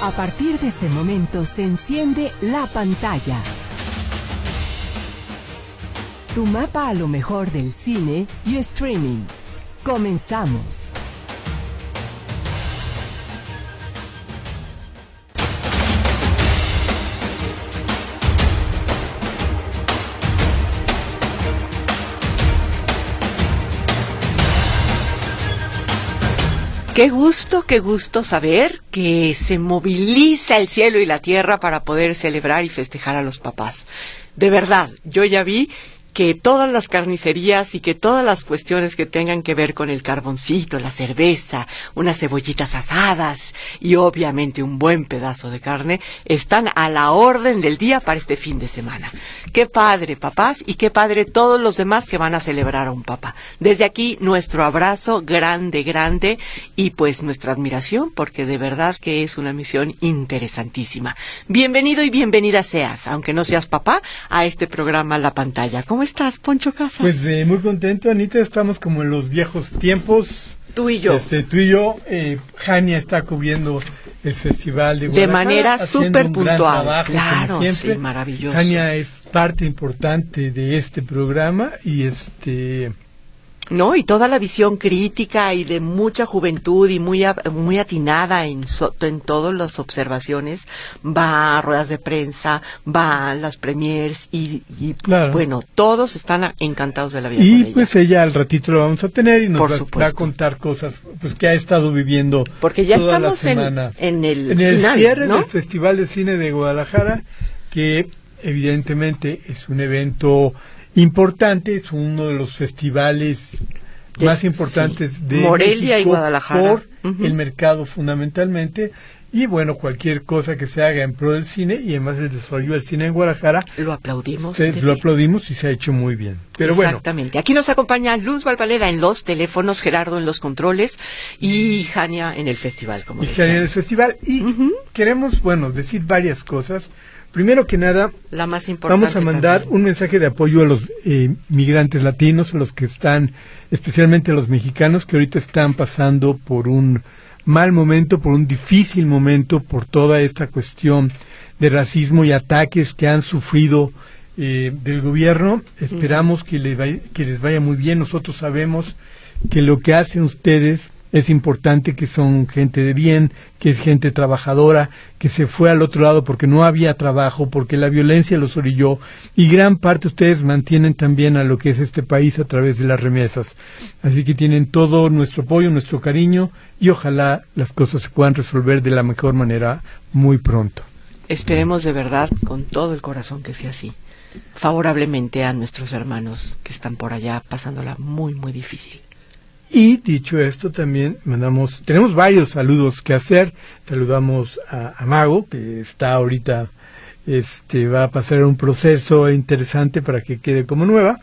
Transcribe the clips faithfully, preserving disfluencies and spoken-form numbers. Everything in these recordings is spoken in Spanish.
A partir de este momento se enciende la pantalla. Tu mapa a lo mejor del cine y streaming. Comenzamos. Qué gusto, qué gusto saber que se moviliza el cielo y la tierra para poder celebrar y festejar a los papás. De verdad, yo ya vi que todas las carnicerías y que todas las cuestiones que tengan que ver con el carboncito, la cerveza, unas cebollitas asadas y obviamente un buen pedazo de carne están a la orden del día para este fin de semana. Qué padre, papás, y qué padre todos los demás que van a celebrar a un papá. Desde aquí, nuestro abrazo grande, grande y pues nuestra admiración, porque de verdad que es una misión interesantísima. Bienvenido y bienvenida seas, aunque no seas papá, a este programa La Pantalla. ¿Cómo estás, Poncho Casas? Pues eh, muy contento, Anita, estamos como en los viejos tiempos. Tú y yo. Este, tú y yo, eh, Jania está cubriendo el Festival de Guadalajara. De manera súper puntual. Claro, como siempre. Sí, maravilloso. Jania es parte importante de este programa y este... No, y toda la visión crítica y de mucha juventud y muy muy atinada en, so, en todas las observaciones, va a ruedas de prensa, va a las premiers y, y claro. Bueno, todos están encantados de la vida. Y con pues ella. ella al ratito lo vamos a tener y nos Por va, supuesto. va a contar cosas pues que ha estado viviendo. Porque ya toda estamos la semana. En, en el en el final, cierre ¿no? del Festival de Cine de Guadalajara, que evidentemente es un evento importante, es uno de los festivales es, más importantes sí. de Morelia México y Guadalajara por uh-huh. el mercado fundamentalmente, y bueno, cualquier cosa que se haga en pro del cine y además el desarrollo del cine en Guadalajara lo aplaudimos se, lo aplaudimos y se ha hecho muy bien. Pero exactamente. Bueno. Aquí nos acompaña Luz Valvaleda en los teléfonos, Gerardo en los controles y Jania en el festival, como y decía. Jania en el festival y uh-huh. queremos, bueno, decir varias cosas. Primero que nada, la más importante vamos a mandar también. un mensaje de apoyo a los eh, migrantes latinos, a los que están, especialmente a los mexicanos, que ahorita están pasando por un mal momento, por un difícil momento, por toda esta cuestión de racismo y ataques que han sufrido eh, del gobierno. Esperamos uh-huh. que, le vaya, que les vaya muy bien. Nosotros sabemos que lo que hacen ustedes es importante, que son gente de bien, que es gente trabajadora, que se fue al otro lado porque no había trabajo, porque la violencia los orilló, y gran parte ustedes mantienen también a lo que es este país a través de las remesas. Así que tienen todo nuestro apoyo, nuestro cariño, y ojalá las cosas se puedan resolver de la mejor manera muy pronto. Esperemos de verdad, con todo el corazón, que sea así, favorablemente a nuestros hermanos que están por allá pasándola muy, muy difícil. Y dicho esto, también mandamos, tenemos varios saludos que hacer. Saludamos a, a Mago, que está ahorita, este, va a pasar un proceso interesante para que quede como nueva.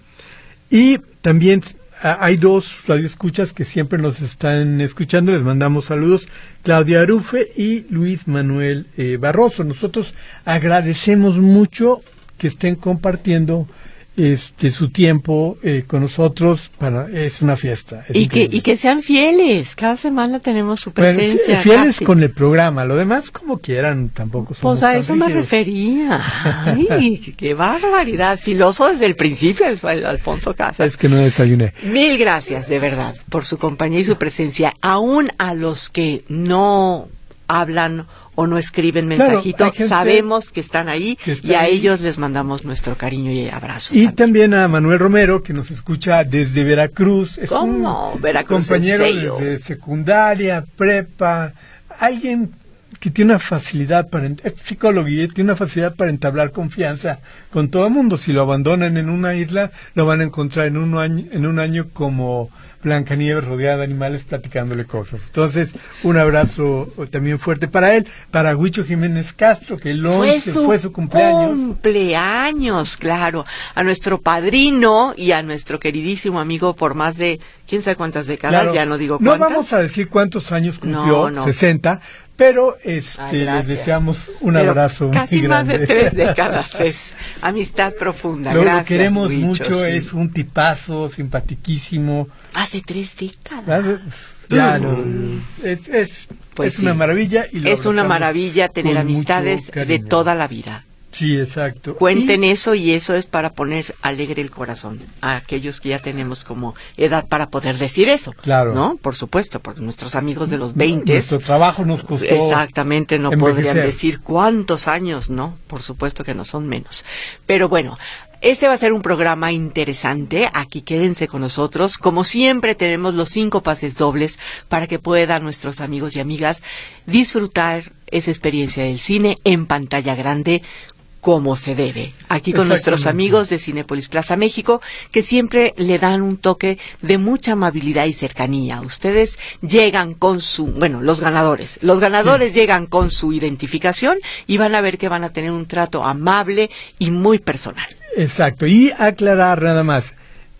Y también a, hay dos radioescuchas que siempre nos están escuchando, les mandamos saludos, Claudia Arufe y Luis Manuel eh, Barroso. Nosotros agradecemos mucho que estén compartiendo este su tiempo eh, con nosotros. Para es una fiesta es y que y que sean fieles, cada semana tenemos su presencia. Bueno, fieles casi. Con el programa, lo demás como quieran, tampoco somos pues a eso rígidos. Me refería. Ay, qué, qué barbaridad, filoso desde el principio el, el Alfonso Casas. Es que no desayuné. Mil gracias de verdad por su compañía y su presencia, aún a los que no hablan o no escriben mensajito, claro, sabemos que están ahí que está y a ahí. Ellos les mandamos nuestro cariño y abrazo. Y también, también a Manuel Romero, que nos escucha desde Veracruz. Es ¿Cómo? un Veracruz compañero es feo. Desde secundaria, prepa, alguien que tiene una facilidad para, es psicólogo y tiene una facilidad para entablar confianza con todo el mundo. Si lo abandonan en una isla, lo van a encontrar en un año, en un año como Blancanieves rodeada de animales platicándole cosas. Entonces, un abrazo también fuerte para él, para Huicho Jiménez Castro, que el once fue su, fue su cumpleaños. Cumpleaños, claro. A nuestro padrino y a nuestro queridísimo amigo por más de, quién sabe cuántas décadas, claro, ya no digo cuántas. No vamos a decir cuántos años cumplió, no, no. sesenta, pero este Ay, les deseamos un pero abrazo casi muy grande. Más de tres décadas, es amistad profunda. Lo, gracias, lo queremos Huicho, mucho, sí. Es un tipazo, simpatiquísimo. Hace tres décadas. Ya, no, es, es Pues es sí. una maravilla. Y lo es una abrazamos maravilla tener con amistades mucho de cariño. toda la vida. Sí, exacto. Cuenten Y- eso y eso es para poner alegre el corazón a aquellos que ya tenemos como edad para poder decir eso. Claro. ¿No? Por supuesto, porque nuestros amigos de los veinte Nuestro trabajo nos costó exactamente no podrían envejecer. decir cuántos años, ¿no? Por supuesto que no son menos. Pero bueno, este va a ser un programa interesante. Aquí quédense con nosotros. Como siempre tenemos los cinco pases dobles para que puedan nuestros amigos y amigas disfrutar esa experiencia del cine en pantalla grande como se debe. Aquí con nuestros Exactamente. amigos de Cinépolis Plaza México, que siempre le dan un toque de mucha amabilidad y cercanía. Ustedes llegan con su, bueno, los ganadores, los ganadores Sí. llegan con su identificación y van a ver que van a tener un trato amable y muy personal. Exacto. Y aclarar nada más,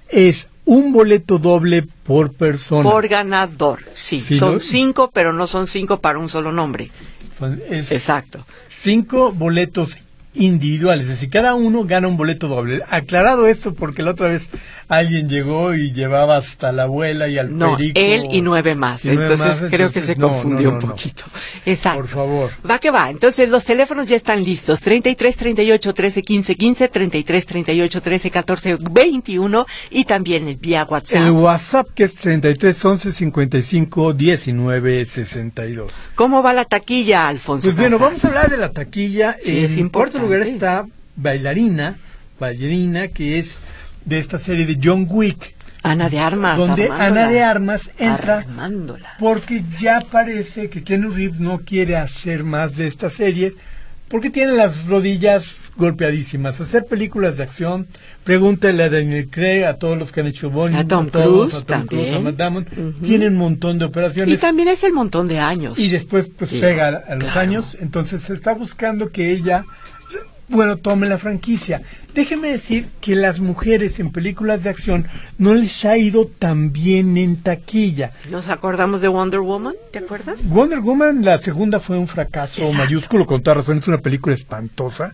es un boleto doble por persona. Por ganador, sí. Sí, son ¿no? cinco, pero no son cinco para un solo nombre. Son- es Exacto. cinco boletos individuales, es decir, cada uno gana un boleto doble. Aclarado esto porque la otra vez alguien llegó y llevaba hasta la abuela y al No, perico. él y nueve más. y nueve entonces más, creo entonces, que se no, confundió no, no, un no. poquito. Exacto. Por favor. Va que va. Entonces los teléfonos ya están listos. treinta y tres, treinta y ocho, trece, quince, quince, treinta y tres, treinta y ocho, trece, catorce, veintiuno y también el vía WhatsApp. El WhatsApp que es treinta y tres, once, cincuenta y cinco, diecinueve, sesenta y dos. ¿Cómo va la taquilla, Alfonso? Pues bueno, Casas? vamos a hablar de la taquilla. Sí, es en cuarto importante. lugar está Bailarina, Bailarina, que es de esta serie de John Wick, Ana de Armas. donde armándola. Ana de Armas entra Armándola. porque ya parece que Keanu Reeves no quiere hacer más de esta serie porque tiene las rodillas golpeadísimas. Hacer películas de acción, pregúntale a Daniel Craig, a todos los que han hecho Bonnie, A Tom todos, Cruise a Tom Cruise, a también. Matt Damon, Ujú. tienen un montón de operaciones. Y también es el montón de años. Y después pues Sí, pega a, a los claro. años, entonces se está buscando que ella, bueno, tome la franquicia. Déjeme decir que las mujeres en películas de acción no les ha ido tan bien en taquilla. ¿Nos acordamos de Wonder Woman? ¿Te acuerdas? Wonder Woman, la segunda fue un fracaso Exacto. mayúsculo, con toda razón, es una película espantosa,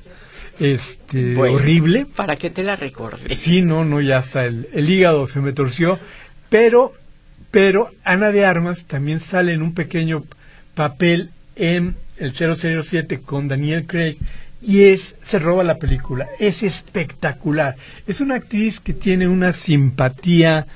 este, Bueno, horrible. ¿Para qué te la recordé? Sí, no, no, ya hasta el, el hígado se me torció, pero, pero Ana de Armas también sale en un pequeño papel en el cero cero siete con Daniel Craig y es, se roba la película, es espectacular, es una actriz que tiene una simpatía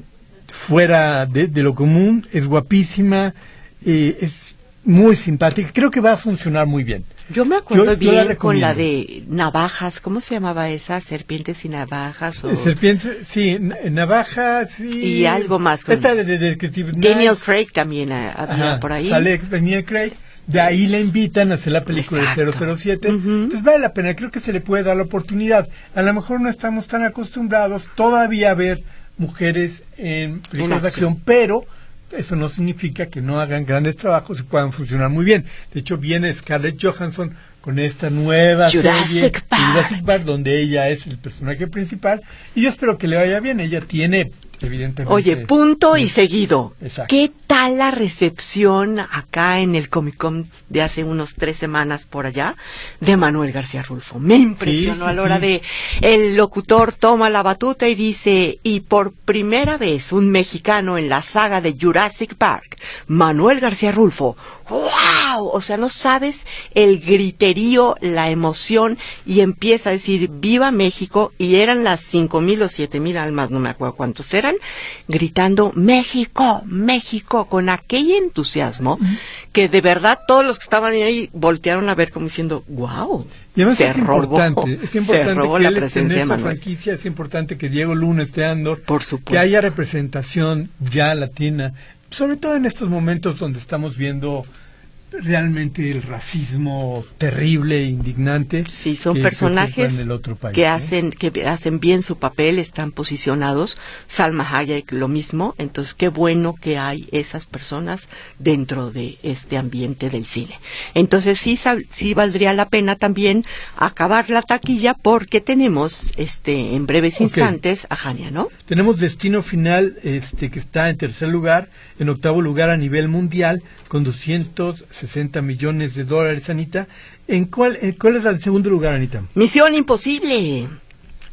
fuera de, de lo común, es guapísima, eh, es muy simpática, creo que va a funcionar muy bien. Yo me acuerdo Yo- yo la bien con la recomiendo. de navajas, ¿cómo se llamaba esa? Serpientes y navajas o Serpiente, sí, n- navaja, sí. Y algo más con- Esta de, de, de Detective Daniel Knives. Craig también eh, había Ajá, por ahí. Sale Daniel Craig. De ahí la invitan a hacer la película de Exacto. cero cero siete. Ujú. Entonces vale la pena, creo que se le puede dar la oportunidad. A lo mejor no estamos tan acostumbrados todavía a ver mujeres en películas de acción. acción, pero eso no significa que no hagan grandes trabajos y puedan funcionar muy bien. De hecho, viene Scarlett Johansson con esta nueva Jurassic serie, Park. Jurassic Park, donde ella es el personaje principal. Y yo espero que le vaya bien. Ella tiene, evidentemente... Oye, punto y seguido. Exacto. ¿Qué tal la recepción acá en el Comic Con de hace unos tres semanas por allá de Manuel García Rulfo? Me impresionó Sí, sí, a la hora sí. de el locutor toma la batuta y dice, y por primera vez un mexicano en la saga de Jurassic Park, Manuel García Rulfo. ¡Wow! O sea, no sabes el griterío, la emoción, y empieza a decir ¡Viva México! Y eran las cinco mil o siete mil almas, no me acuerdo cuántos eran, gritando ¡México! ¡México! Con aquel entusiasmo que de verdad todos los que estaban ahí voltearon a ver como diciendo ¡Wow! Y además se es robó, importante, es importante se robó que la él esté en presencia de esa Manuel. franquicia, es importante que Diego Luna esté dando, Por supuesto. que haya representación ya latina, sobre todo en estos momentos donde estamos viendo realmente el racismo terrible e indignante. Sí, son que- que personajes ocupan el otro país, que ¿no? hacen que hacen bien su papel, están posicionados. Salma Hayek lo mismo, entonces qué bueno que hay esas personas dentro de este ambiente del cine. Entonces sí sal- sí valdría la pena también acabar la taquilla porque tenemos este en breves Ok. instantes a Jania, ¿no? Tenemos Destino Final, este que está en tercer lugar, en octavo lugar a nivel mundial, con doscientos sesenta millones de dólares, Anita. ¿En cuál, en cuál es el segundo lugar, Anita? Misión Imposible.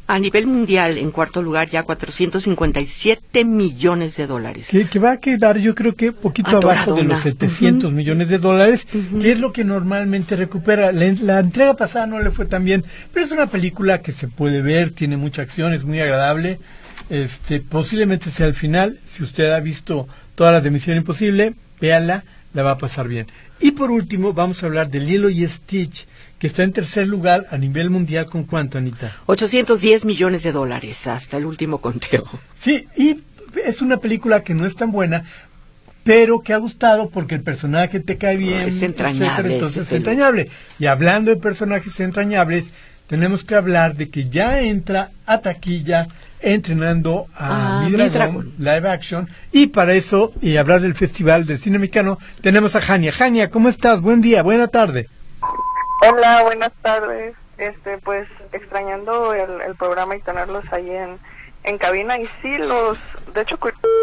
A nivel mundial, en cuarto lugar, ya cuatrocientos cincuenta y siete millones de dólares. Que, que va a quedar, yo creo que poquito abajo de los setecientos uh-huh. millones de dólares, uh-huh. que es lo que normalmente recupera. La, la entrega pasada no le fue tan bien, pero es una película que se puede ver, tiene mucha acción, es muy agradable. Este, posiblemente sea el final. Si usted ha visto todas las de Misión Imposible, véala, la va a pasar bien. Y por último, vamos a hablar de Lilo y Stitch, que está en tercer lugar a nivel mundial. ¿Con cuánto, Anita? ochocientos diez millones de dólares, hasta el último conteo. Sí, y es una película que no es tan buena, pero que ha gustado porque el personaje te cae bien, es entrañable, etcétera, entonces es entrañable. Y hablando de personajes entrañables, tenemos que hablar de que ya entra a taquilla entrenando a ah, Mi Dragón, live action, y para eso, y hablar del Festival del Cine Mexicano, tenemos a Jania. Jania, ¿cómo estás? Buen día, buena tarde. Hola, buenas tardes. Este, pues, extrañando el, el programa y tenerlos ahí en, en cabina, y sí, los, de hecho...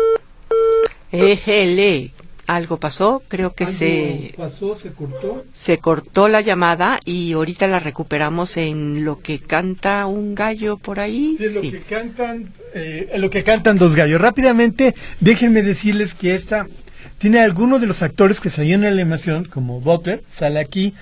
Ejele, algo pasó, creo que ¿Algo se... pasó, se cortó? Se cortó la llamada y ahorita la recuperamos en Lo que canta un gallo por ahí. Sí, sí. Lo que cantan, eh, lo que cantan dos gallos. Rápidamente, déjenme decirles que esta tiene algunos de los actores que salieron en la animación, como Butler, sale aquí.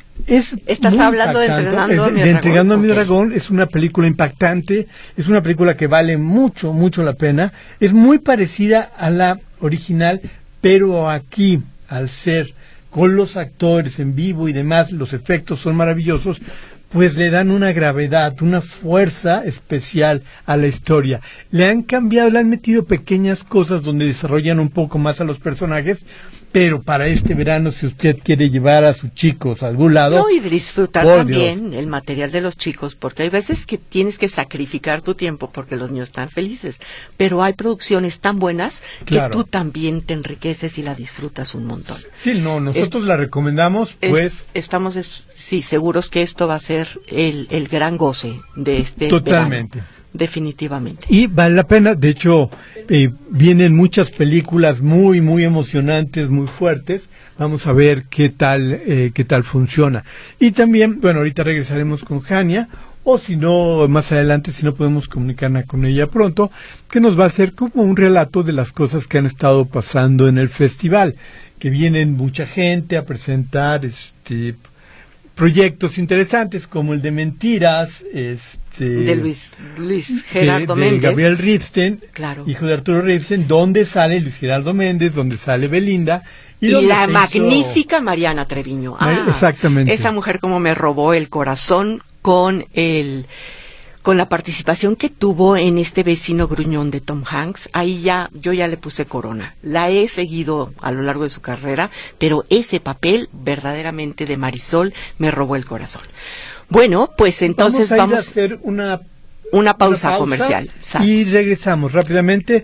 Es Estás muy hablando de Entrenando a mi de Dragón. Entrenando a mi Okay. Dragón, es una película impactante, es una película que vale mucho, mucho la pena. Es muy parecida a la original, pero aquí, al ser con los actores en vivo y demás, los efectos son maravillosos, pues le dan una gravedad, una fuerza especial a la historia. Le han cambiado, le han metido pequeñas cosas donde desarrollan un poco más a los personajes, pero para este verano, si usted quiere llevar a sus chicos a algún lado... No, y disfrutar oh, también Dios. el material de los chicos, porque hay veces que tienes que sacrificar tu tiempo porque los niños están felices, pero hay producciones tan buenas Claro. que tú también te enriqueces y la disfrutas un montón. Sí, no, nosotros Es- la recomendamos, pues... Es- estamos, es- sí, seguros que esto va a ser el, el gran goce de este Totalmente. verano. Definitivamente. Y vale la pena, de hecho, eh, vienen muchas películas muy, muy emocionantes, muy fuertes. Vamos a ver qué tal, eh, qué tal funciona. Y también, bueno, ahorita regresaremos con Jania, o si no, más adelante, si no podemos comunicarnos con ella pronto, que nos va a hacer como un relato de las cosas que han estado pasando en el festival, que vienen mucha gente a presentar, este... proyectos interesantes como el de Mentiras, este De Luis, Luis Gerardo de, de Méndez. Gabriel Ripstein, Claro. hijo de Arturo Ripstein, donde sale Luis Gerardo Méndez, donde sale Belinda y, Y donde la se magnífica hizo... Mariana Treviño. Mar- Ah, exactamente. Esa mujer como me robó el corazón con el con la participación que tuvo en este Vecino Gruñón de Tom Hanks. Ahí ya, yo ya le puse corona. La he seguido a lo largo de su carrera, pero ese papel verdaderamente de Marisol me robó el corazón. Bueno, pues entonces vamos a, ir vamos a hacer una, una pausa, una pausa comercial. Sal. Y regresamos rápidamente.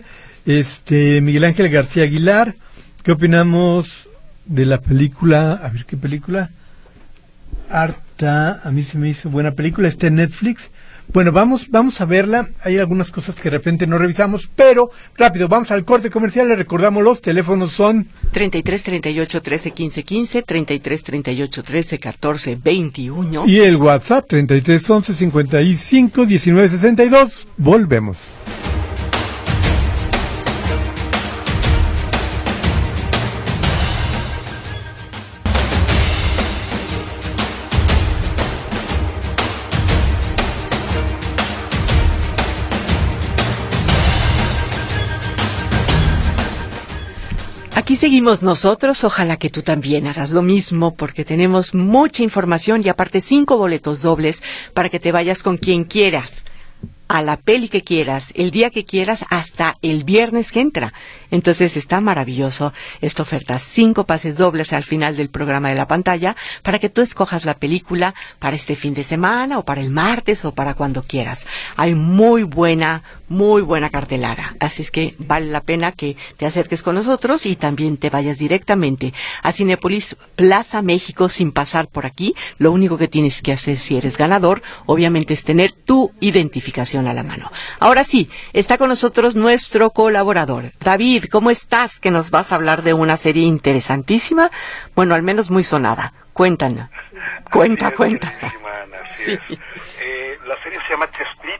Este Miguel Ángel García Aguilar, ¿qué opinamos de la película? A ver, ¿qué película? Harta, a mí se me hizo buena película, está en Netflix. Bueno, vamos vamos a verla. Hay algunas cosas que de repente no revisamos, pero rápido, vamos al corte comercial. Les recordamos, los teléfonos son treinta y tres, treinta y ocho, trece, quince, quince, treinta y tres, treinta y ocho, trece, catorce, veintiuno. y el WhatsApp treinta y tres, once, cincuenta y cinco, diecinueve, sesenta y dos. Volvemos. Aquí seguimos nosotros, ojalá que tú también hagas lo mismo porque tenemos mucha información y aparte cinco boletos dobles para que te vayas con quien quieras, a la peli que quieras, el día que quieras, hasta el viernes que entra. Entonces está maravilloso esta oferta, cinco pases dobles al final del programa de la pantalla para que tú escojas la película para este fin de semana o para el martes o para cuando quieras. Hay muy buena, muy buena cartelera, así es que vale la pena que te acerques con nosotros y también te vayas directamente a Cinépolis Plaza México sin pasar por aquí. Lo único que tienes que hacer si eres ganador, obviamente, es tener tu identificación a la mano. Ahora sí, está con nosotros nuestro colaborador, David. ¿Cómo estás? Que nos vas a hablar de una serie interesantísima, bueno, al menos muy sonada. Cuéntanos. Cuenta, Así es, cuenta. queridísima Ana, así Sí. es. Eh, la serie se llama Chespirito,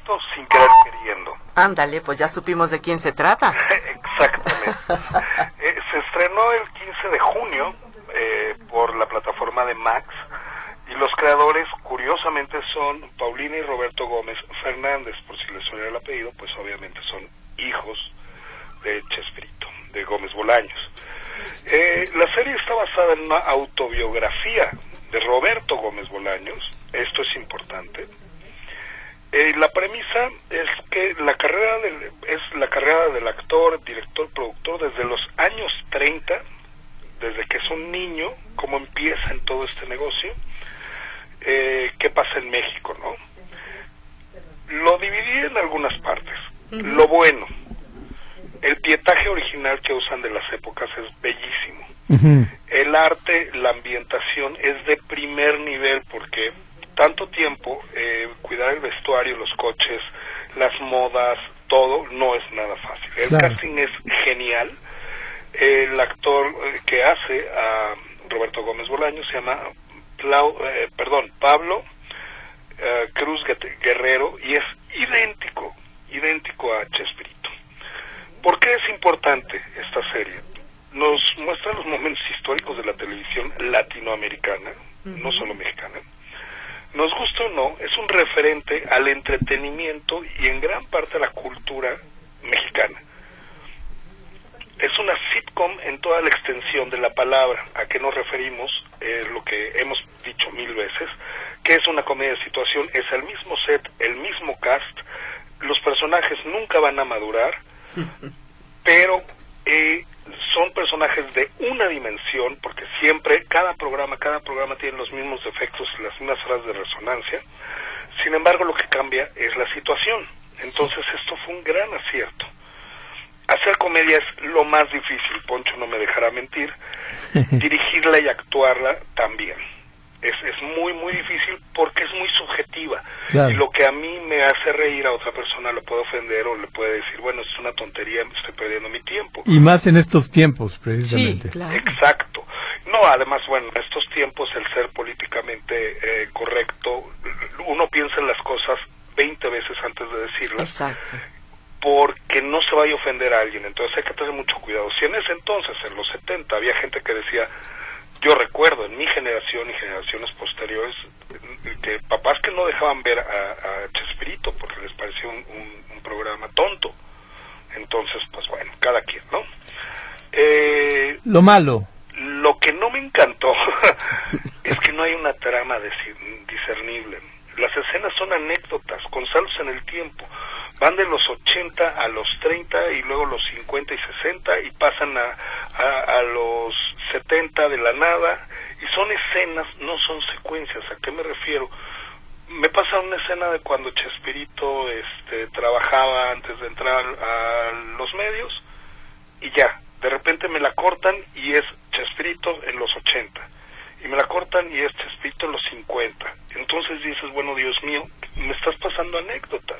sin querer queriendo. Ándale, pues ya supimos de quién se trata. Exactamente. eh, se estrenó el quince de junio eh, por la plataforma de Max, y los creadores, curiosamente, son Paulina y Roberto Gómez Fernández. Por si les suena el apellido, pues obviamente son hijos de Chespirito, de Gómez Bolaños. Eh, la serie está basada en una autobiografía de Roberto Gómez Bolaños. Esto es importante. Eh, la premisa es que la carrera del, es la carrera del actor, director, productor desde los años treinta, desde que es un niño, cómo empieza en todo este negocio, eh, qué pasa en México, ¿no? Lo dividí en algunas partes. Uh-huh. Lo bueno, el pietaje original que usan de las épocas es bellísimo. Uh-huh. El arte, la ambientación es de primer nivel, porque tanto tiempo, eh, cuidar el vestuario, los coches, las modas, todo, no es nada fácil. El claro. casting es genial. El actor eh, que hace a Roberto Gómez Bolaños se llama Plau, eh, perdón, Pablo eh, Cruz Guerrero, y es idéntico, idéntico a Chespirito. ¿Por qué es importante esta serie? Nos muestra los momentos históricos de la televisión latinoamericana, uh-huh. no solo mexicana. Nos gusta o no, es un referente al entretenimiento y en gran parte a la cultura mexicana. Es una sitcom en toda la extensión de la palabra. ¿A qué nos referimos? Eh, lo que hemos dicho mil veces, que es una comedia de situación, es el mismo set, el mismo cast, los personajes nunca van a madurar, pero eh, son personajes de una dimensión, porque siempre, cada programa, cada programa tiene los mismos efectos, las mismas horas de resonancia. Sin embargo, lo que cambia es la situación. Entonces, sí. Esto fue un gran acierto. Hacer comedia es lo más difícil, Poncho no me dejará mentir. Dirigirla y actuarla también. Es, es muy, muy difícil porque es muy subjetiva. Claro. Y lo que a mí me hace reír a otra persona lo puede ofender o le puede decir, bueno, es una tontería, estoy perdiendo mi tiempo. Y más en estos tiempos, precisamente. Sí, claro. Exacto. No, además, bueno, en estos tiempos el ser políticamente eh, correcto, uno piensa en las cosas veinte veces antes de decirlas. Exacto. Porque no se vaya a ofender a alguien, entonces hay que tener mucho cuidado. Si en ese entonces, en los setenta, había gente que decía, yo recuerdo en mi generación y generaciones posteriores, que papás que no dejaban ver a, a Chespirito porque les parecía un, un, un programa tonto. Entonces, pues bueno, cada quien, ¿no? Eh, lo malo. Lo que no me encantó es que no hay una trama discernible. Las escenas son anécdotas, con saltos en el tiempo. Van de los ochenta a los treinta y luego los cincuenta y sesenta y pasan a, a, a los setenta de la nada, y son escenas, no son secuencias. ¿A qué me refiero? Me pasa una escena de cuando Chespirito este, trabajaba antes de entrar a los medios y ya, de repente me la cortan y es Chespirito en los ochenta. Y me la cortan y es Chespirito en los cincuenta. Entonces dices, bueno, Dios mío, me estás pasando anécdotas.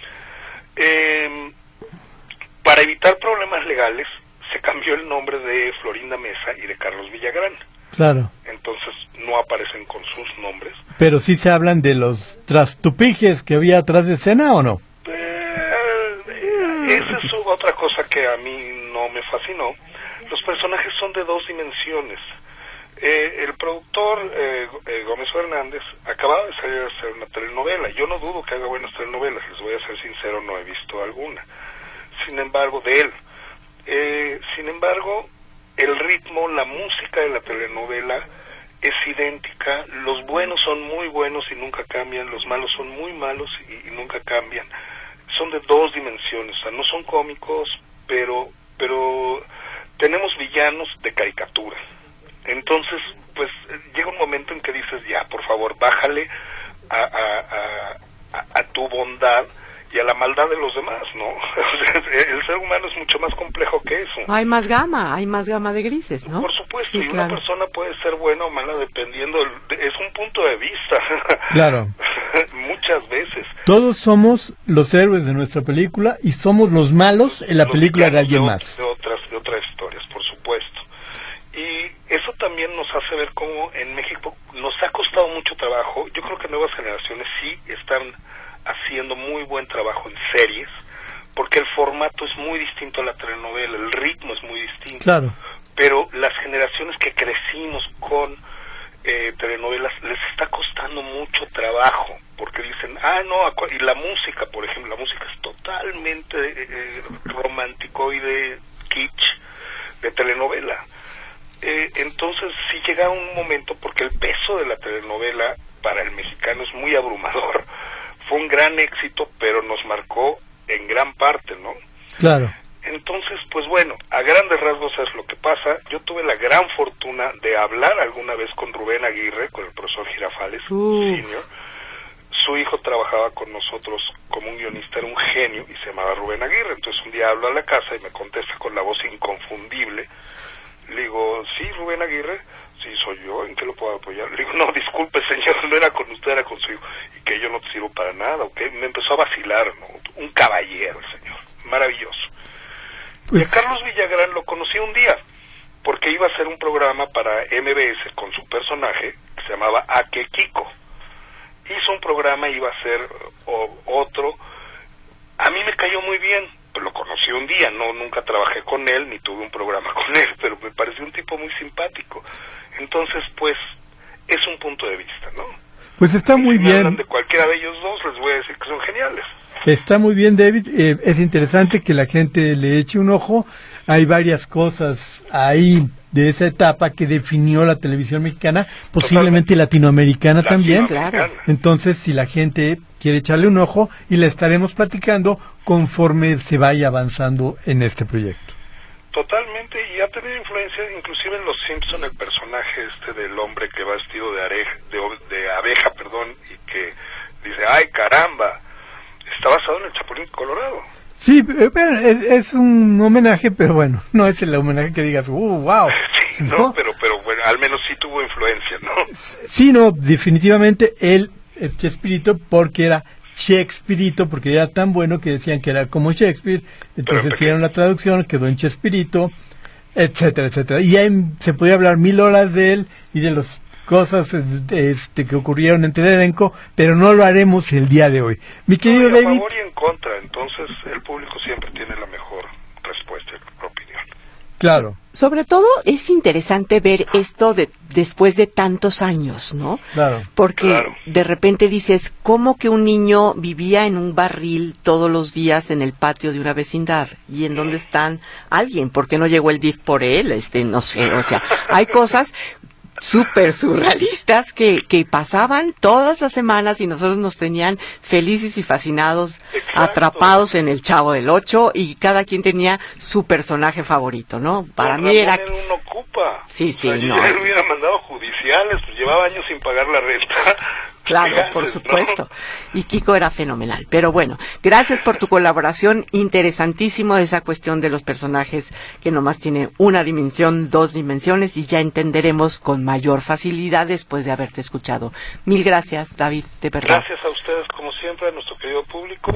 Eh, para evitar problemas legales se cambió el nombre de Florinda Mesa y de Carlos Villagrán. Claro. Entonces no aparecen con sus nombres. Pero sí se hablan de los trastupijes que había atrás de escena, ¿o no? Eh, eh, esa es otra cosa que a mí no me fascinó. Los personajes son de dos dimensiones. Eh, el productor eh, eh, Gómez Fernández acababa de salir a hacer una telenovela. Yo no dudo que haga buenas telenovelas, les voy a ser sincero, no he visto alguna. Sin embargo, de él. Eh, sin embargo, el ritmo, la música de la telenovela es idéntica. Los buenos son muy buenos y nunca cambian, los malos son muy malos y, y nunca cambian. Son de dos dimensiones, o sea, no son cómicos, pero, pero tenemos villanos de caricatura. Entonces, pues llega un momento en que dices, ya, por favor, bájale a, a, a, a tu bondad y a la maldad de los demás, ¿no? O sea, el ser humano es mucho más complejo que eso. Hay más gama, hay más gama de grises, ¿no? Por supuesto, sí, y claro. Una persona puede ser buena o mala dependiendo, del, es un punto de vista. Claro. Muchas veces. Todos somos los héroes de nuestra película y somos los malos en la los película de alguien de, más. De otras, de otras historias, por supuesto. Y eso también nos hace ver cómo en México nos ha costado mucho trabajo. Yo creo que nuevas generaciones sí están haciendo haciendo muy buen trabajo en series, porque el formato es muy distinto a la telenovela, el ritmo es muy distinto. Claro. Pero las generaciones que crecimos con eh, telenovelas les está costando mucho trabajo, porque dicen, ah, no, y la música, por ejemplo, la música es totalmente eh, romántico y kitsch, de telenovela. Eh, entonces sí llega un momento, porque el peso de la telenovela para el mexicano es muy abrumador. Fue un gran éxito, pero nos marcó en gran parte, ¿no? Claro. Entonces, pues bueno, a grandes rasgos es lo que pasa. Yo tuve la gran fortuna de hablar alguna vez con Rubén Aguirre, con el profesor Girafales, uh. senior. Su hijo trabajaba con nosotros como un guionista, era un genio, y se llamaba Rubén Aguirre. Entonces un día hablo a la casa y me contesta con la voz inconfundible. Le digo, sí, Rubén Aguirre, sí, soy yo, ¿en qué lo puedo apoyar? Le digo, no, disculpe, señor, no era con usted, era con su hijo, y que yo no te sirvo para nada, ¿ok? Me empezó a vacilar, ¿no? Un caballero el señor, maravilloso. Pues... Y a Carlos Villagrán lo conocí un día, porque iba a hacer un programa para M B S con su personaje, que se llamaba Ake Kiko. Hizo un programa, iba a hacer o, otro, a mí me cayó muy bien, pues lo conocí un día, no nunca trabajé con él, ni tuve un programa con él, pero me pareció un tipo muy simpático. Entonces, pues, es un punto de vista, ¿no? Pues está muy si me bien. hablan de cualquiera de ellos dos, les voy a decir que son geniales. Está muy bien, David. Eh, es interesante que la gente le eche un ojo. Hay varias cosas ahí de esa etapa que definió la televisión mexicana, posiblemente latinoamericana también. Claro. Entonces, si la gente quiere echarle un ojo, y la estaremos platicando conforme se vaya avanzando en este proyecto. Totalmente, y ha tenido influencia inclusive en Los Simpson, el personaje este del hombre que va vestido de, arej, de, de abeja, perdón, y que dice, ¡ay, caramba! Está basado en el Chapulín Colorado. Sí, es, es un homenaje, pero bueno, no es el homenaje que digas, ¡uh, wow! Sí, no, ¿no? Pero, pero bueno, al menos sí tuvo influencia, ¿no? Sí, no, definitivamente él, el Chespirito, porque era Chespirito, porque era tan bueno que decían que era como Shakespeare, entonces hicieron la traducción, quedó en Chespirito, etcétera, etcétera. Y ahí se podía hablar mil horas de él y de las cosas este, que ocurrieron entre el elenco, pero no lo haremos el día de hoy. Mi querido no, y a David... favor y en contra, entonces el público siempre tiene la mejor respuesta y opinión. Claro. Sobre todo es interesante ver esto de, después de tantos años, ¿no? Claro. Porque claro. de repente dices, ¿cómo que un niño vivía en un barril todos los días en el patio de una vecindad? ¿Y en dónde están alguien? ¿Por qué no llegó el D I F por él? Este, no sé, o sea, hay cosas súper surrealistas que, que pasaban todas las semanas y nosotros nos tenían felices y fascinados, exacto, atrapados en el Chavo del Ocho, y cada quien tenía su personaje favorito, ¿no? Para Don mí Ramón era... uno ocupa. Sí, sí, o sea, no. Yo le hubiera mandado judiciales, pues llevaba años sin pagar la renta. Claro, Fíjate, por supuesto. ¿no? Y Kiko era fenomenal. Pero bueno, gracias por tu colaboración. Interesantísimo esa cuestión de los personajes que nomás tiene una dimensión, dos dimensiones, y ya entenderemos con mayor facilidad después de haberte escuchado. Mil gracias, David, de verdad. Gracias a ustedes, como siempre, a nuestro querido público,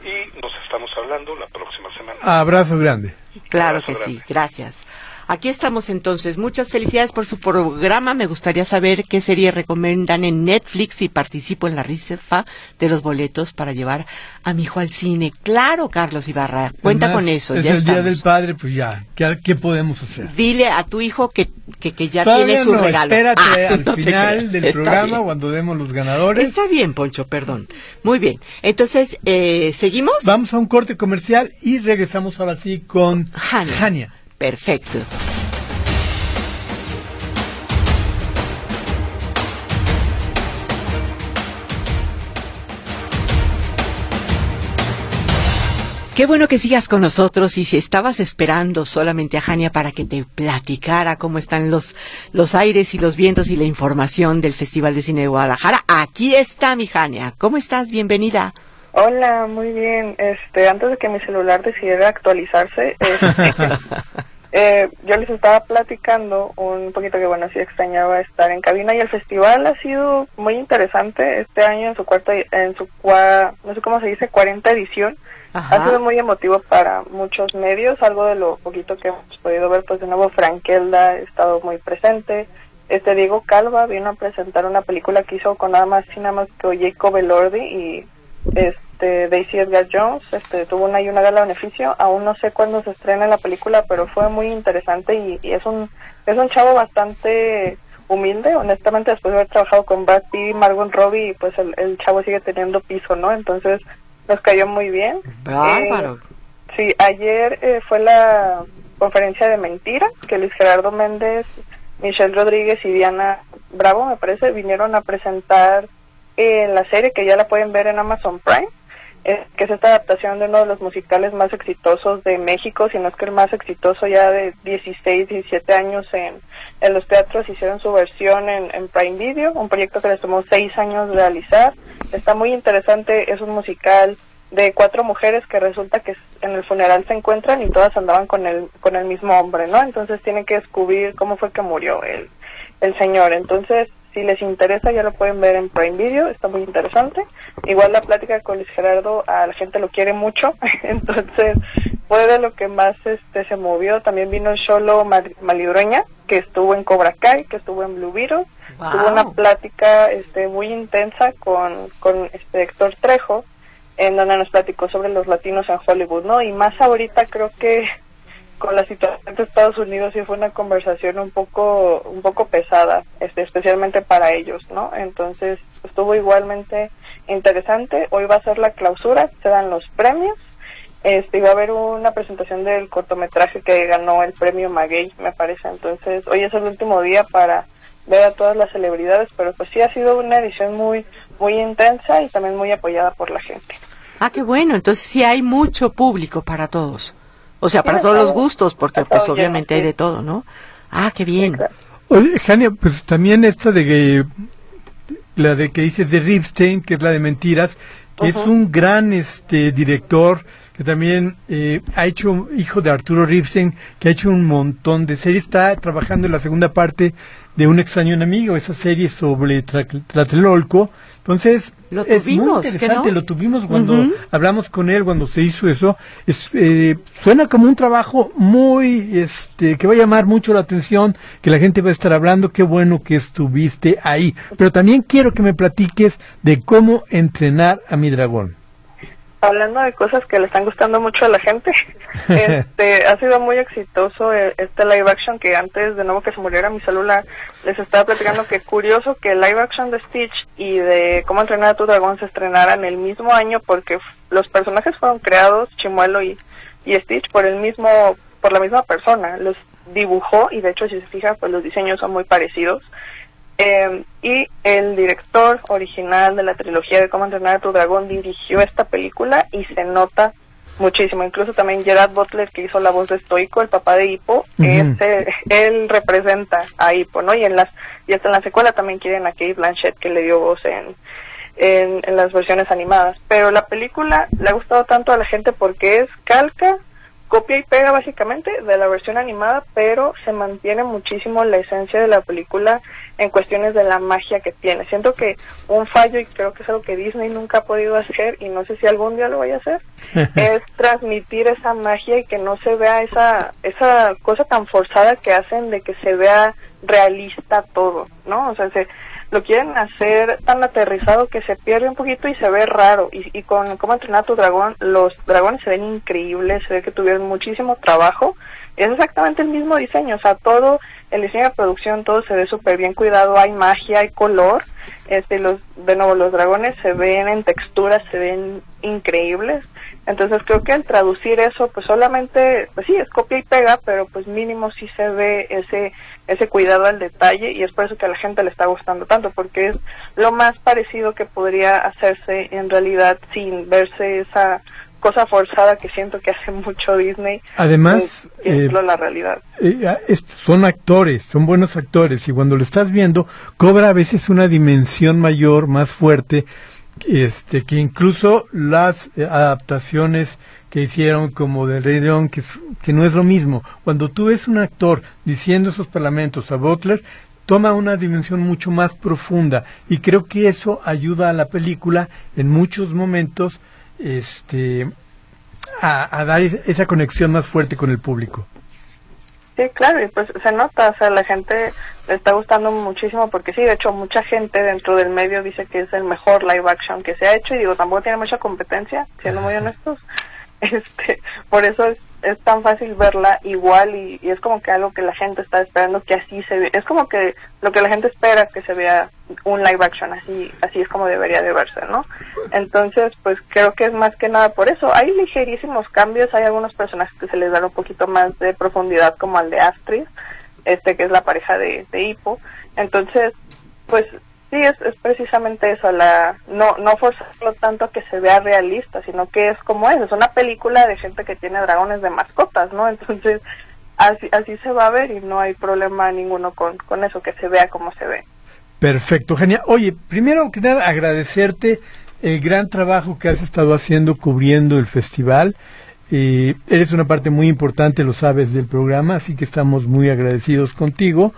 y nos estamos hablando la próxima semana. Abrazo grande. Claro Abrazo que grande. sí, gracias. Aquí estamos entonces. Muchas felicidades por su programa. Me gustaría saber qué serie recomiendan en Netflix y participo en la rifa de los boletos para llevar a mi hijo al cine. Claro, Carlos Ibarra, cuenta Además, con eso. Es ya el estamos. Día del Padre, pues ya, ¿qué, qué podemos hacer? Dile a tu hijo que, que, que ya Todavía tiene su no, regalo. espérate Ah, al no te final creas. del Está programa, bien. cuando demos los ganadores. Está bien, Poncho, perdón. Muy bien. Entonces, eh, ¿seguimos? Vamos a un corte comercial y regresamos ahora sí con Jania. Jania. Perfecto. Qué bueno que sigas con nosotros, y si estabas esperando solamente a Jania para que te platicara cómo están los, los aires y los vientos y la información del Festival de Cine de Guadalajara, aquí está mi Jania. ¿Cómo estás? Bienvenida. Hola, muy bien. Este, antes de que mi celular decidiera actualizarse, este, eh, yo les estaba platicando un poquito que, bueno, sí extrañaba estar en cabina, y el festival ha sido muy interesante este año en su cuarta, en su cua, no sé cómo se dice, cuarenta edición. Ajá. Ha sido muy emotivo para muchos medios, algo de lo poquito que hemos podido ver. Pues de nuevo Frankelda ha estado muy presente. Este Diego Calva vino a presentar una película que hizo con nada más y nada más que Jacob Elordi, y es este, Daisy Edgar Jones, este, tuvo una y una gala de beneficio. Aún no sé cuándo se estrena la película, pero fue muy interesante y, y es un es un chavo bastante humilde, honestamente, después de haber trabajado con Brad Pitt y Margot Robbie, pues el, el chavo sigue teniendo piso, ¿no? Entonces nos cayó muy bien. Bárbaro. Eh, sí, ayer eh, fue la conferencia de Mentira, que Luis Gerardo Méndez, Michelle Rodríguez y Diana Bravo, me parece, vinieron a presentar eh, la serie, que ya la pueden ver en Amazon Prime, eh, que es esta adaptación de uno de los musicales más exitosos de México, si no es que el más exitoso, ya de dieciséis, diecisiete años en, en los teatros. Hicieron su versión en, en Prime Video, un proyecto que les tomó seis años realizar. Está muy interesante, es un musical de cuatro mujeres que resulta que en el funeral se encuentran y todas andaban con el con el mismo hombre, ¿no? Entonces tienen que descubrir cómo fue que murió el, el señor. Entonces, si les interesa, ya lo pueden ver en Prime Video, está muy interesante. Igual la plática con Luis Gerardo, a la gente lo quiere mucho, entonces fue de lo que más este se movió. También vino Xolo Malidroña, que estuvo en Cobra Kai, que estuvo en Blue Beetle. Wow. Tuvo una plática este muy intensa con, con este Héctor Trejo, en donde nos platicó sobre los latinos en Hollywood, ¿no? Y más ahorita creo que con la situación de Estados Unidos sí fue una conversación un poco un poco pesada, este, especialmente para ellos, ¿no? Entonces estuvo igualmente interesante. Hoy va a ser la clausura, se dan los premios, este, va a haber una presentación del cortometraje que ganó el premio Maguey, me parece. Entonces hoy es el último día para ver a todas las celebridades, pero pues sí ha sido una edición muy muy intensa y también muy apoyada por la gente. Ah, qué bueno, entonces sí hay mucho público para todos. O sea, para sí, todos todo, los gustos, porque pues lleno, obviamente sí. Hay de todo, ¿no? Ah, qué bien. Sí, claro. Oye, Jania, pues también esta de que, la de que dices de Ripstein, que es la de Mentiras, que uh-huh. es un gran este director, que también eh, ha hecho, hijo de Arturo Ripstein, que ha hecho un montón de series, está trabajando en la segunda parte de Un extraño enemigo, esa serie sobre Tlatelolco. Entonces, lo es tuvimos, muy interesante, no? lo tuvimos cuando uh-huh. hablamos con él, cuando se hizo eso. Es, eh, suena como un trabajo muy, este, que va a llamar mucho la atención, que la gente va a estar hablando. Qué bueno que estuviste ahí. Pero también quiero que me platiques de cómo entrenar a mi dragón. Hablando de cosas que le están gustando mucho a la gente, este ha sido muy exitoso este live action, que antes de nuevo que se muriera mi celular, les estaba platicando que curioso que el live action de Stitch y de Cómo entrenar a tu dragón se estrenaran el mismo año, porque los personajes fueron creados, Chimuelo y, y Stitch, por el mismo por la misma persona. Los dibujó y de hecho, si se fijan, pues los diseños son muy parecidos. Eh, y el director original de la trilogía de Cómo entrenar a tu dragón dirigió esta película y se nota muchísimo. Incluso también Gerard Butler, que hizo la voz de Stoico, el papá de Hippo, uh-huh. ese, él representa a Hippo, ¿no? Y en las y hasta en la secuela también quieren a Cate Blanchett, que le dio voz en, en, en las versiones animadas. Pero la película le ha gustado tanto a la gente porque es calca, copia y pega básicamente de la versión animada, pero se mantiene muchísimo la esencia de la película en cuestiones de la magia que tiene. Siento que un fallo, y creo que es algo que Disney nunca ha podido hacer, y no sé si algún día lo vaya a hacer, es transmitir esa magia y que no se vea esa esa cosa tan forzada que hacen de que se vea realista todo, ¿no? O sea, se lo quieren hacer tan aterrizado que se pierde un poquito y se ve raro. Y, y con Cómo entrenar a tu dragón, los dragones se ven increíbles, se ve que tuvieron muchísimo trabajo. Es exactamente el mismo diseño, o sea, todo el diseño de producción, todo se ve súper bien cuidado, hay magia, hay color. Este, los, de nuevo, los dragones se ven en texturas, se ven increíbles. Entonces creo que al traducir eso, pues solamente, pues sí, es copia y pega, pero pues mínimo sí se ve ese ese cuidado al detalle, y es por eso que a la gente le está gustando tanto, porque es lo más parecido que podría hacerse en realidad sin verse esa cosa forzada que siento que hace mucho Disney. Además, eh, es la realidad. Eh, son actores, son buenos actores, y cuando lo estás viendo, cobra a veces una dimensión mayor, más fuerte, este que incluso las eh, adaptaciones que hicieron como del Rey León, que, que no es lo mismo. Cuando tú ves un actor diciendo esos parlamentos a Butler, toma una dimensión mucho más profunda, y creo que eso ayuda a la película en muchos momentos este a, a dar esa conexión más fuerte con el público. Sí, claro, y pues se nota, o sea, la gente le está gustando muchísimo porque sí, de hecho mucha gente dentro del medio dice que es el mejor live action que se ha hecho y digo, tampoco tiene mucha competencia, siendo muy honestos, este, por eso es, es tan fácil verla igual y, y es como que algo que la gente está esperando que así se ve, es como que lo que la gente espera que se vea un live action, así así es como debería de verse, ¿no? Entonces, pues creo que es más que nada por eso. Hay ligerísimos cambios, hay algunos personajes que se les da un poquito más de profundidad, como al de Astrid, este que es la pareja de, de Hippo. Entonces, pues sí, es, es precisamente eso, la no no forzarlo tanto a que se vea realista, sino que es como es, es una película de gente que tiene dragones de mascotas, ¿no? Entonces, así así se va a ver y no hay problema ninguno con, con eso, que se vea como se ve. Perfecto, genial. Oye, primero que nada agradecerte el gran trabajo que has estado haciendo cubriendo el festival. Eh, eres una parte muy importante, lo sabes, del programa, así que estamos muy agradecidos contigo.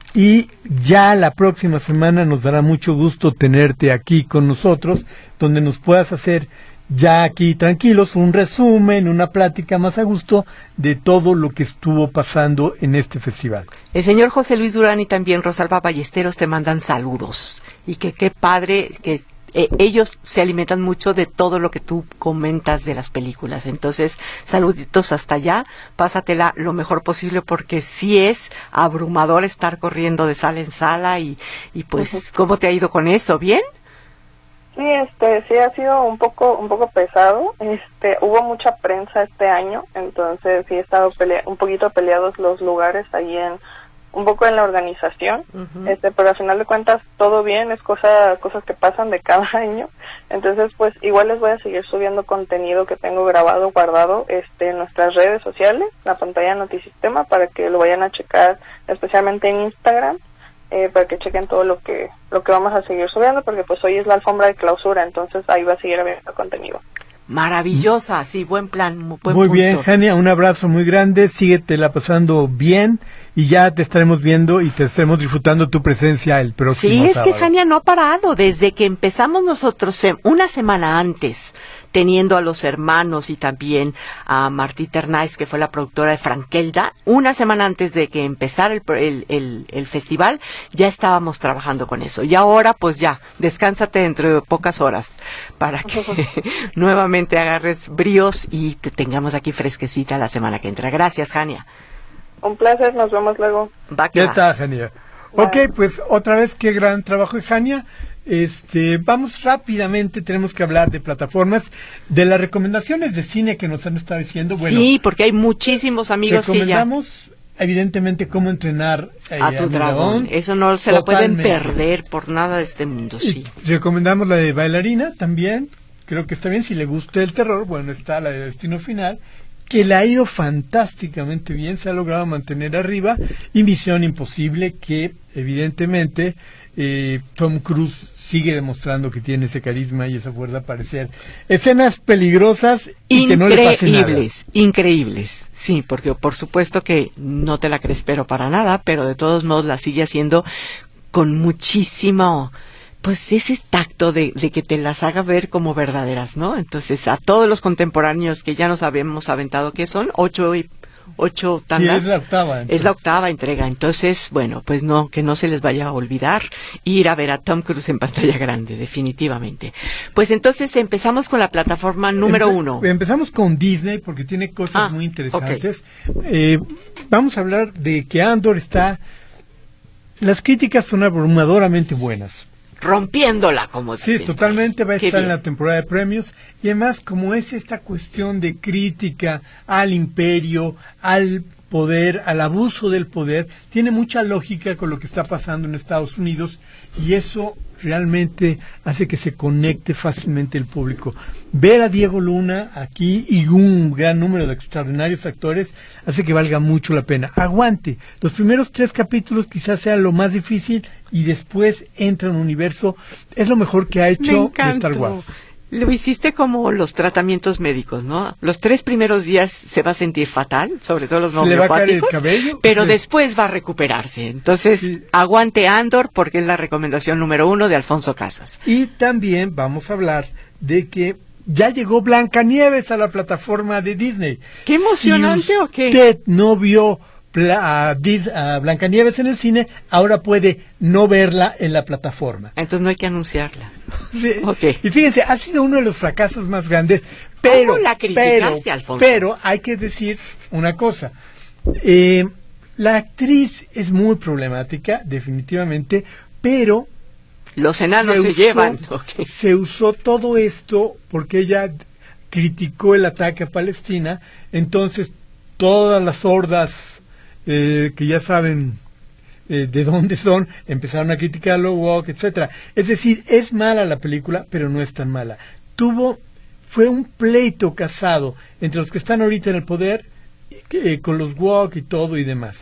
Y ya la próxima semana nos dará mucho gusto tenerte aquí con nosotros, donde nos puedas hacer ya aquí tranquilos un resumen, una plática más a gusto de todo lo que estuvo pasando en este festival. El señor José Luis Durán y también Rosalba Ballesteros te mandan saludos y que qué padre que eh, ellos se alimentan mucho de todo lo que tú comentas de las películas. Entonces, saluditos hasta allá, pásatela lo mejor posible porque sí es abrumador estar corriendo de sala en sala y, y pues, uh-huh. ¿Cómo te ha ido con eso? ¿Bien? Sí, este, sí ha sido un poco, un poco pesado. Este, hubo mucha prensa este año, entonces sí he estado pelea un poquito peleados los lugares ahí en, un poco en la organización. Uh-huh. Este, pero al final de cuentas todo bien, es cosa, cosas que pasan de cada año. Entonces, pues igual les voy a seguir subiendo contenido que tengo grabado, guardado, este, en nuestras redes sociales, la pantalla Notisistema, para que lo vayan a checar, especialmente en Instagram. Eh, para que chequen todo lo que lo que vamos a seguir subiendo, porque pues hoy es la alfombra de clausura, entonces ahí va a seguir habiendo contenido. Maravillosa, sí, buen plan, buen Muy punto. bien, Jania, un abrazo muy grande, síguetela pasando bien y ya te estaremos viendo y te estaremos disfrutando tu presencia el próximo sábado. Sí, es sábado. que Jania no ha parado desde que empezamos nosotros una semana antes, teniendo a los hermanos y también a Martí Ternais, que fue la productora de Frankelda, una semana antes de que empezara el, el, el, el festival, ya estábamos trabajando con eso. Y ahora, pues ya, descánsate dentro de pocas horas para que nuevamente agarres bríos y te tengamos aquí fresquecita la semana que entra. Gracias, Jania. Un placer, nos vemos luego. Va que ya va. está, Jania. Bye. Ok, pues otra vez, qué gran trabajo de Jania. Este, vamos rápidamente, tenemos que hablar de plataformas, de las recomendaciones de cine que nos han estado diciendo. Bueno, sí, porque hay muchísimos amigos que ya... Recomendamos, evidentemente, cómo entrenar eh, a tu a dragón. dragón. Eso no se lo pueden perder por nada de este mundo, sí. Y recomendamos la de Bailarina también, creo que está bien. Si le gusta el terror, bueno, está la de Destino Final, que le ha ido fantásticamente bien, se ha logrado mantener arriba, y Misión Imposible, que evidentemente eh, Tom Cruise sigue demostrando que tiene ese carisma y esa fuerza para hacer escenas peligrosas y que no le pase nada. Increíbles, increíbles, sí, porque por supuesto que no te la crees pero para nada, pero de todos modos la sigue haciendo con muchísimo... pues ese tacto de, de que te las haga ver como verdaderas, ¿no? Entonces, a todos los contemporáneos que ya nos habíamos aventado, que son ocho y ocho tandas. Sí, es la octava. Entonces. Es la octava entrega. Entonces, bueno, pues no, que no se les vaya a olvidar ir a ver a Tom Cruise en pantalla grande, definitivamente. Pues entonces empezamos con la plataforma número Empe- uno. Empezamos con Disney porque tiene cosas ah, muy interesantes. Okay. Eh, vamos a hablar de que Andor está... Las críticas son abrumadoramente buenas. Rompiéndola, como sí, dicen. totalmente va a Qué estar bien. en la temporada de premios, y además como es esta cuestión de crítica al imperio, al poder, al abuso del poder, tiene mucha lógica con lo que está pasando en Estados Unidos, y eso realmente hace que se conecte fácilmente el público. Ver a Diego Luna aquí y un gran número de extraordinarios actores hace que valga mucho la pena. Aguante, los primeros tres capítulos quizás sea lo más difícil y después entra en un universo, es lo mejor que ha hecho de Star Wars. Lo hiciste como los tratamientos médicos, ¿no? Los tres primeros días se va a sentir fatal, sobre todo los Se le va a caer el homeopáticos, cabello, pero sí. después va a recuperarse. Entonces, Sí. aguante Andor, porque es la recomendación número uno de Alfonso Casas. Y también vamos a hablar de que ya llegó Blancanieves a la plataforma de Disney. ¡Qué emocionante! Si ¿O qué? usted no vio a, Dis, a Blancanieves en el cine, ahora puede no verla en la plataforma. Entonces no hay que anunciarla. Sí. Okay. Y fíjense, ha sido uno de los fracasos más grandes, pero, ¿Cómo la criticaste, pero, Alfonso? pero hay que decir una cosa. Eh, la actriz es muy problemática, definitivamente, pero los enanos se, se usó, llevan. Okay. Se usó todo esto porque ella criticó el ataque a Palestina, entonces todas las hordas eh, que ya saben eh, de dónde son, empezaron a criticarlo, woke, etcétera. Es decir, es mala la película, pero no es tan mala. Tuvo, fue un pleito casado entre los que están ahorita en el poder, eh, con los woke y todo y demás.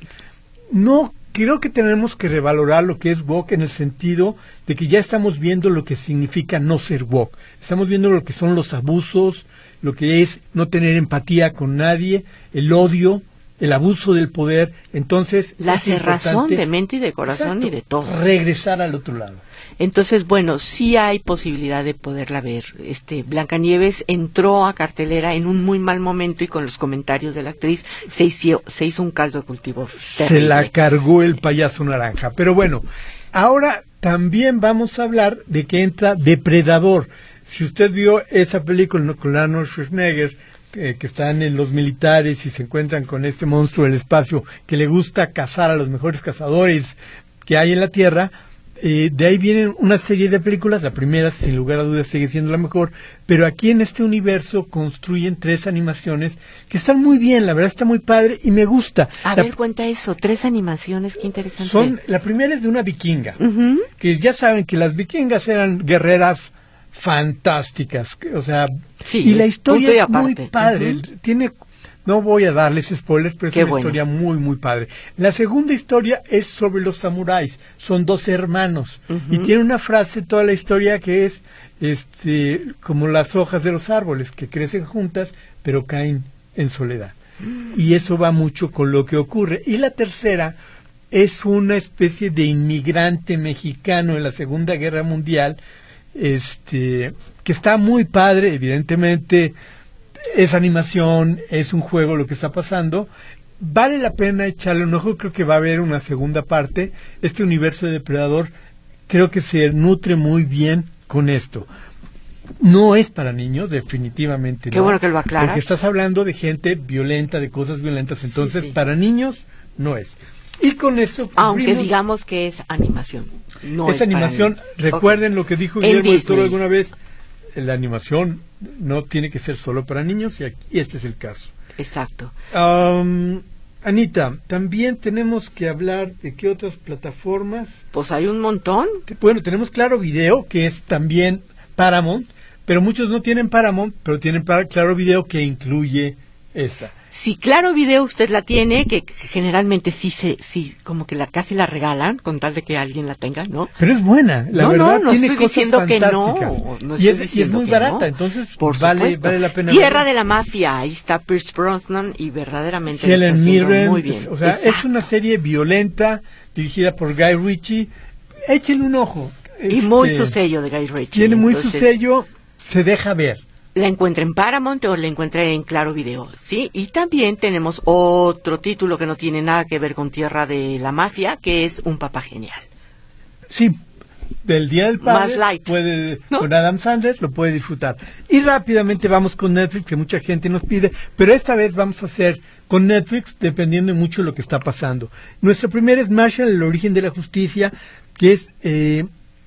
No creo que tenemos que revalorar lo que es woke en el sentido de que ya estamos viendo lo que significa no ser woke. Estamos viendo lo que son los abusos, lo que es no tener empatía con nadie, el odio, el abuso del poder. Entonces la cerrazón de mente y de corazón, exacto, y de todo. Regresar al otro lado. Entonces, bueno, sí hay posibilidad de poderla ver. Este, Blancanieves entró a cartelera en un muy mal momento y con los comentarios de la actriz se hizo, se hizo un caldo de cultivo terrible. Se la cargó el payaso naranja. Pero bueno, ahora también vamos a hablar de que entra Depredador. Si usted vio esa película con Arnold Schwarzenegger, eh, que están en los militares y se encuentran con este monstruo del espacio que le gusta cazar a los mejores cazadores que hay en la Tierra, eh, de ahí vienen una serie de películas. La primera, sin lugar a dudas, sigue siendo la mejor, pero aquí en este universo construyen tres animaciones que están muy bien, la verdad está muy padre y me gusta. A la, ver, cuenta eso, tres animaciones, qué interesante. Son, la primera es de una vikinga, uh-huh. que ya saben que las vikingas eran guerreras fantásticas, o sea, sí, y la historia y es muy padre, uh-huh. tiene, no voy a darles spoilers, pero es Qué una bueno. historia muy muy padre. La segunda historia es sobre los samuráis, son dos hermanos, uh-huh. y tiene una frase toda la historia que es, este, como las hojas de los árboles, que crecen juntas, pero caen en soledad, uh-huh. y eso va mucho con lo que ocurre. Y la tercera es una especie de inmigrante mexicano en la Segunda Guerra Mundial, este que está muy padre, evidentemente es animación, es un juego lo que está pasando, vale la pena echarle un ojo, creo que va a haber una segunda parte. Este universo de Depredador creo que se nutre muy bien con esto. No es para niños, definitivamente. Qué no, bueno que lo aclaras. porque estás hablando de gente violenta, de cosas violentas, entonces sí, sí. para niños no es. Y con eso aunque digamos que es animación. No Esta es animación, recuerden okay. lo que dijo Guillermo del Toro alguna vez, la animación no tiene que ser solo para niños y, aquí, y este es el caso. Exacto. Um, Anita, también tenemos que hablar de qué otras plataformas. Pues hay un montón. Bueno, tenemos Claro Video, que es también Paramount, pero muchos no tienen Paramount, pero tienen Claro Video que incluye esta. Si Claro Video usted la tiene, que generalmente sí se, sí, como que la casi la regalan, con tal de que alguien la tenga, ¿no? Pero es buena, la no, verdad, no, no tiene estoy cosas diciendo fantásticas. Que no, no y, es, y es muy barata, no. entonces Por vale, supuesto. vale la pena. Tierra verlo. de la Mafia, ahí está Pierce Brosnan y verdaderamente Helen Mirren, muy bien. O sea, Exacto. es una serie violenta dirigida por Guy Ritchie. Échenle un ojo. Y este, muy su este, sello de Guy Ritchie. Tiene muy entonces, su sello, se deja ver. La encuentra en Paramount o la encuentra en Claro Video, ¿sí? Y también tenemos otro título que no tiene nada que ver con Tierra de la Mafia, que es Un Papá Genial. Sí, del Día del Padre, más light, puede, ¿no? con Adam Sandler lo puede disfrutar. Y rápidamente vamos con Netflix, que mucha gente nos pide, pero esta vez vamos a hacer con Netflix, dependiendo mucho de lo que está pasando. Nuestra primera es Marshall, el origen de la justicia, que es eh,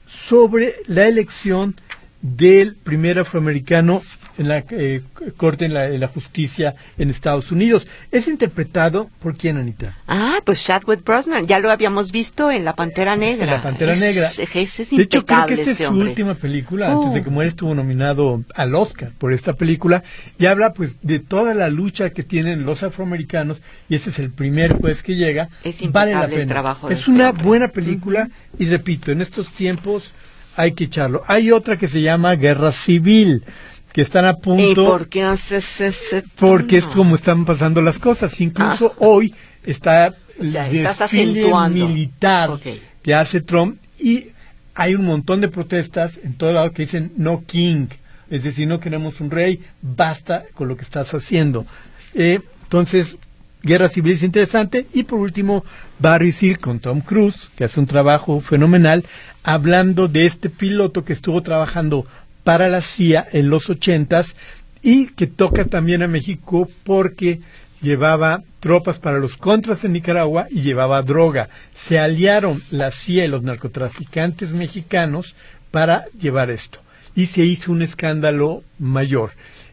sobre la elección del primer afroamericano en la eh, corte, en la, en la justicia en Estados Unidos. Es interpretado por quién, Anita. Ah, pues Chadwick Boseman, ya lo habíamos visto en La Pantera Negra. En La Pantera es, Negra. Es, es de hecho, creo que esta es su hombre. última película. Uh. Antes de que muera estuvo nominado al Oscar por esta película y habla pues de toda la lucha que tienen los afroamericanos y ese es el primer juez que llega. Es vale la impecable pena. el trabajo de es este una hombre. buena película uh-huh. y repito, en estos tiempos hay que echarlo. Hay otra que se llama Guerra Civil, que están a punto. ¿Y por qué haces ese Porque es como están pasando las cosas. Incluso ah. hoy está o sea, el estás desfile acentuando. militar okay. que hace Trump y hay un montón de protestas en todo lado que dicen no king, es decir, no queremos un rey, basta con lo que estás haciendo. Eh, entonces, Guerra Civil es interesante. Y por último, Barry Seal con Tom Cruise, que hace un trabajo fenomenal, hablando de este piloto que estuvo trabajando para la C I A en los ochentas y que toca también a México porque llevaba tropas para los contras en Nicaragua y llevaba droga. Se aliaron la C I A y los narcotraficantes mexicanos para llevar esto. Y se hizo un escándalo mayor.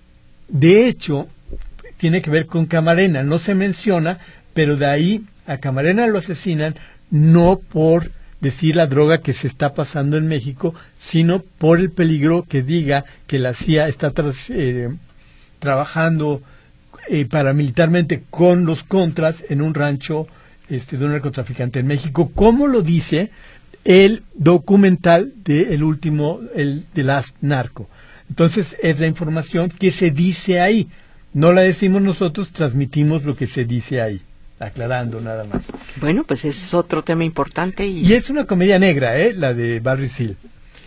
De hecho, tiene que ver con Camarena. No se menciona, pero de ahí a Camarena lo asesinan no por decir la droga que se está pasando en México, sino por el peligro que diga que la C I A está tras, eh, trabajando eh, paramilitarmente con los contras en un rancho este, de un narcotraficante en México, como lo dice el documental de el último, el The Last Narco. Entonces es la información que se dice ahí. No la decimos nosotros, transmitimos lo que se dice ahí. Aclarando nada más. Bueno, pues es otro tema importante. Y, y es una comedia negra, ¿eh? La de Barry Seal.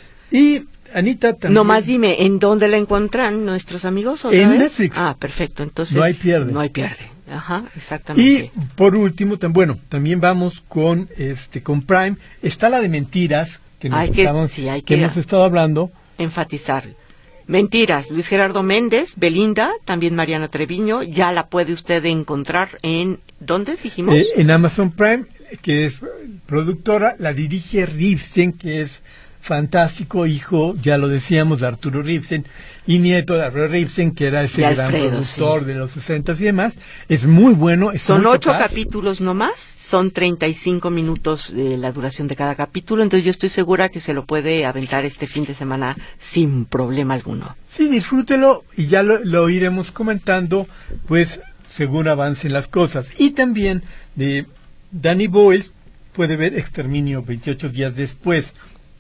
Y Anita también... Nomás dime, ¿en dónde la encuentran nuestros amigos? ¿Otra en vez? Netflix. Ah, perfecto. Entonces no hay pierde. No hay pierde. Ajá, exactamente. Y por último, tam, bueno, también vamos con este con Prime. Está la de Mentiras, que, nos hay que, estamos, sí, hay que, que hemos estado hablando. Enfatizar. Mentiras, Luis Gerardo Méndez, Belinda, también Mariana Treviño, ya la puede usted encontrar en, ¿dónde dijimos? Eh, en Amazon Prime, que es productora, la dirige Rivsen, que es fantástico, hijo, ya lo decíamos, de Arturo Rivsen, y nieto de Arturo Rivsen, que era ese de gran Alfredo, productor sí. de los sesentas y demás. Es muy bueno. Es son muy ocho capaz. capítulos nomás, son treinta y cinco minutos de la duración de cada capítulo, entonces yo estoy segura que se lo puede aventar este fin de semana sin problema alguno. Sí, disfrútelo y ya lo, lo iremos comentando, pues, según avancen las cosas. Y también de Danny Boyle puede ver Exterminio veintiocho días después.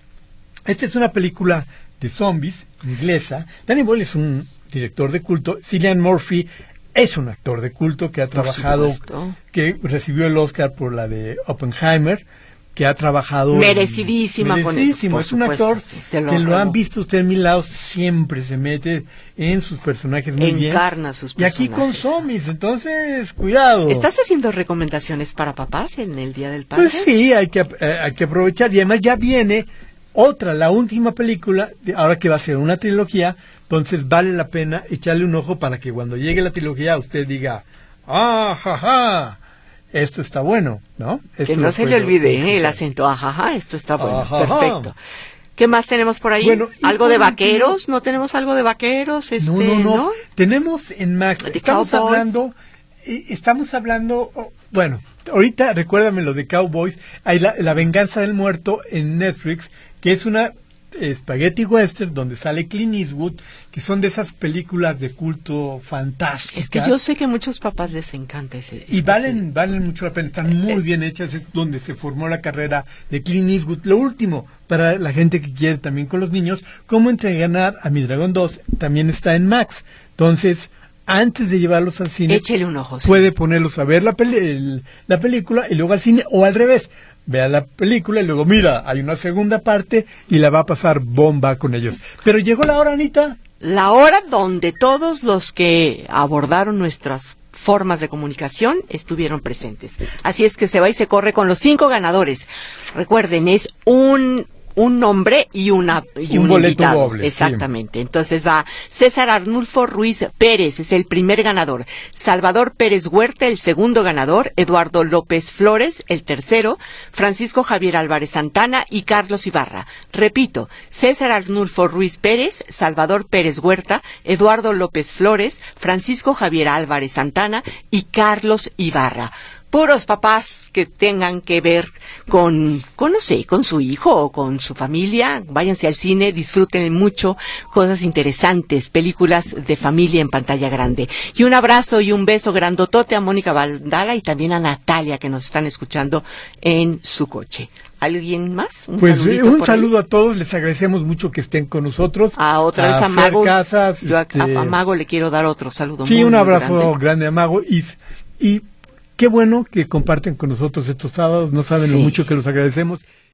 Esta es una película de zombies inglesa. Danny Boyle es un director de culto. Cillian Murphy es un actor de culto que ha trabajado, que recibió el Oscar por la de Oppenheimer, que ha trabajado... Merecidísima. En, merecidísimo. Por es un supuesto, actor sí, se lo que lo robó. han visto usted en mil lados, siempre se mete en sus personajes muy bien. Encarna sus Y aquí con personajes. zombies, entonces, cuidado. ¿Estás haciendo recomendaciones para papás en el Día del Padre? Pues sí, hay que, eh, hay que aprovechar. Y además ya viene otra, la última película, de, ahora que va a ser una trilogía, entonces vale la pena echarle un ojo para que cuando llegue la trilogía usted diga, ah, ja, ja, esto está bueno, ¿no? Esto que no se le olvide ¿eh? el acento, ajaja, esto está bueno, Ajaja. perfecto. ¿Qué más tenemos por ahí? Bueno, ¿Algo de por vaqueros? último, ¿No tenemos algo de vaqueros? Este, no, no, no, ¿no? tenemos en Max, ¿De estamos Cowboys? hablando, eh, estamos hablando, oh, bueno, ahorita recuérdame lo de Cowboys, hay la, la venganza del muerto en Netflix, que es una spaghetti western donde sale Clint Eastwood, que son de esas películas de culto fantásticas. Es que yo sé que a muchos papás les encanta ese. Y valen, valen mucho la pena, están muy bien hechas, es donde se formó la carrera de Clint Eastwood. Lo último, para la gente que quiere también con los niños, Cómo entrenar a mi dragón dos, también está en Max. Entonces, antes de llevarlos al cine, échele un ojo. Sí. Puede ponerlos a ver la, peli el, la película y luego al cine, o al revés. Vea la película y luego, mira, hay una segunda parte y la va a pasar bomba con ellos. Pero llegó la hora, Anita. La hora donde todos los que abordaron nuestras formas de comunicación estuvieron presentes. Así es que se va y se corre con los cinco ganadores. Recuerden, es un... un nombre y una y un, un boleto invitado. doble. Exactamente. Sí. Entonces va César Arnulfo Ruiz Pérez, es el primer ganador. Salvador Pérez Huerta, el segundo ganador. Eduardo López Flores, el tercero. Francisco Javier Álvarez Santana y Carlos Ibarra. Repito, César Arnulfo Ruiz Pérez, Salvador Pérez Huerta, Eduardo López Flores, Francisco Javier Álvarez Santana y Carlos Ibarra. Puros papás que tengan que ver con, con, no sé, con su hijo o con su familia. Váyanse al cine, disfruten mucho, cosas interesantes, películas de familia en pantalla grande. Y un abrazo y un beso grandotote a Mónica Valdala y también a Natalia, que nos están escuchando en su coche. ¿Alguien más? Un pues eh, un saludo ahí a todos, les agradecemos mucho que estén con nosotros. A otra vez a, a Mago. Casas, Yo este... a, a Mago le quiero dar otro saludo. Sí, muy, un abrazo muy grande. grande a Mago y... y qué bueno que comparten con nosotros estos sábados, no saben sí. lo mucho que los agradecemos.